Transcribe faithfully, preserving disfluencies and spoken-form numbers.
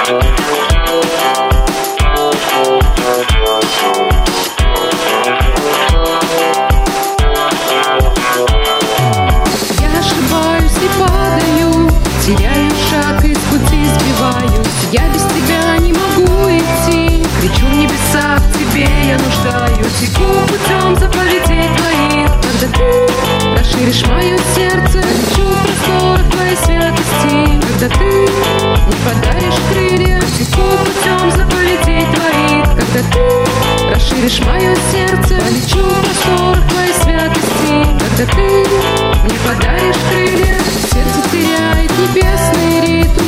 Теряю шаг, из пути сбиваюсь. Я без тебя не могу идти. Кричу в небеса, в тебе я нуждаюсь. Иду путем заповедей твоих. Когда ты расширишь мое сердце, лечу в просторах твоей святости. Когда ты не подаришь крылья, иду путем заповедей твоих. Когда ты расширишь мое сердце, лечу в просторах твоей святости. Когда ты не подаришь крылья, сердце теряет небесный ритм.